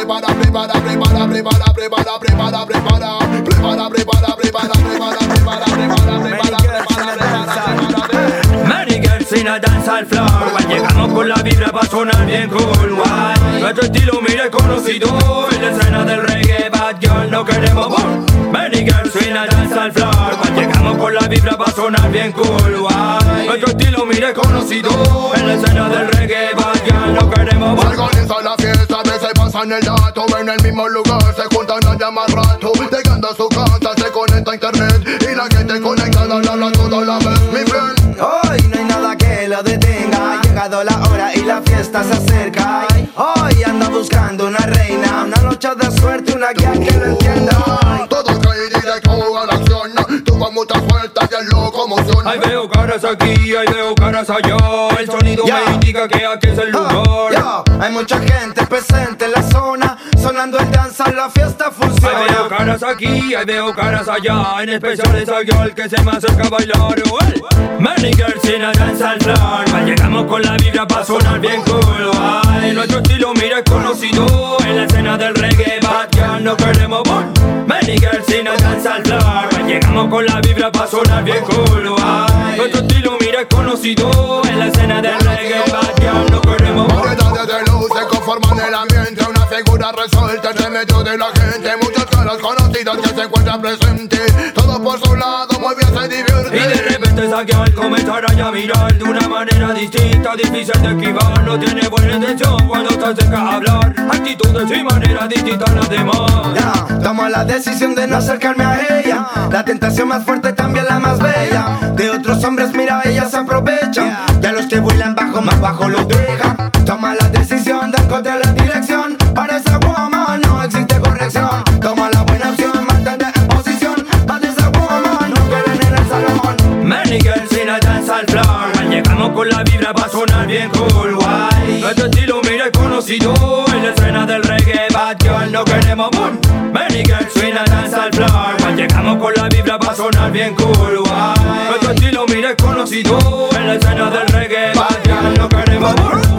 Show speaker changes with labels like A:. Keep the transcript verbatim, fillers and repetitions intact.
A: prepara, prepara, prepara, prepara, prepara, prepara, prepara, prepara, prepara, prepara, prepara, prepara, prepara, prepara, prepara.
B: Many girls in a dance al floor. Cuando llegamos con la vibra va a sonar bien cool. Why? Nuestro estilo mira es conocido en la escena del reggae. Bad girl no queremos boom. Many girls in a dance al floor. Cuando llegamos con la vibra va a sonar bien cool. Why? Nuestro estilo mira es conocido en la escena del reggae. Bad girl no queremos boom.
A: Organiza la fiesta, a veces pasan el dato. En el mismo lugar se juntan a llamar rato. Llegando a su casa se conecta a internet y la gente conectada la la toda la vez. Mi friend,
C: hoy no hay nada que lo detenga. Ha llegado la hora y la fiesta se acerca. Hoy anda buscando una reina, una noche de suerte, una guía que lo entienda.
A: todo cae directo a la acción. Tuvo muchas vueltas y es locomoción.
B: Ay, veo caras aquí, ay, veo caras allá. El sonido
C: Yeah.
B: me indica que aquí es el lugar.
C: Uh, yo, hay mucha gente presente en la zona, sonando el danza, la fiesta
B: Ay,
C: funciona.
B: veo caras aquí, ay, veo caras allá. En especial esa girl que se me acerca a bailar. Well, many girls in a dance al floor. Cuando llegamos con la vibra pa' sonar bien cool. Ay, nuestro estilo mira es conocido en la escena del reggae. Bad girl no queremos boom. Many girls in a dance al floor. Cuando llegamos con la vibra pa' sonar bien cool. Ay, nuestro estilo mira es conocido en la escena del reggae. Bad girl no queremos boom.
A: Variedades de luces conforman el ambiente. Una figura resuelta entre medio de la gente. Muchas caras conocidas que se encuentran presentes. Todos por su lado muy bien se divierten.
B: Y de repente esa girl comenzará ya a mirar de una manera distinta, difícil de esquivar. No tiene buena intención cuando te acercas a hablar. Actitudes y maneras distintas a las demás.
C: Ya, tomo la decisión de no acercarme a ella. La tentación más fuerte, también la más bella. De otros hombres, mira, ella se aprovecha. Ya los que vuelan bajo, más bajo los deja. Toma la decisión de encontrar la dirección. Para esa woman no existe corrección. Toma la buena opción, mantente en posición. Para esa woman no quieren en el salón.
B: Many girls in a dance al floor. Cuando llegamos con la vibra va a sonar bien cool. Why? Nuestro estilo mira es conocido en la escena del reggae. Bad girl no queremos boom. Many girls in a dance al floor. Cuando llegamos con la vibra va a sonar bien cool. Why? Nuestro estilo mira es conocido en la escena del reggae. Bad girl no queremos boom.